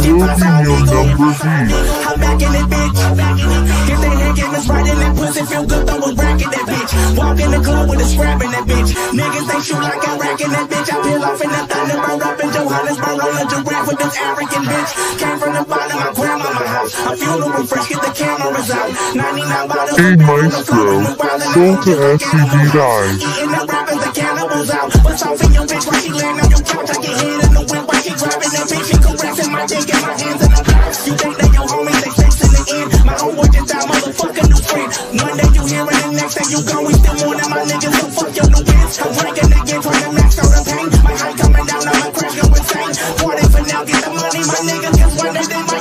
will be your number B. I'm back in that bitch. If they head game is right in that pussy, feel good, throw a rack in that bitch. Walk in the club with a scrap in that bitch. Niggas, they shoot like a rack in that bitch. I peel off in the Thunderbird up in Johannesburg on a giraffe with this African bitch. Came from the bottom, my grandmama house. I'm funeral fresh, get the cameras out. 99 bottles. Hey Maestro, sold to SCB Dive. Eating up rapping the cannibals out. What's off in your bitch while she laying on your couch? I get hit in the whip while she grabbing that bitch. She caressing my dick and my hands in the box. You think they your homies, they face in the end. My homeboy just died, motherfucking new friend. One day you here and the next day you gone. We still more than my niggas, so fuck your new bitch. I'm drinking again, trying to max out the pain. My high coming down, I'm a crash, go insane. Party for now, get the money, my niggas, cause one day they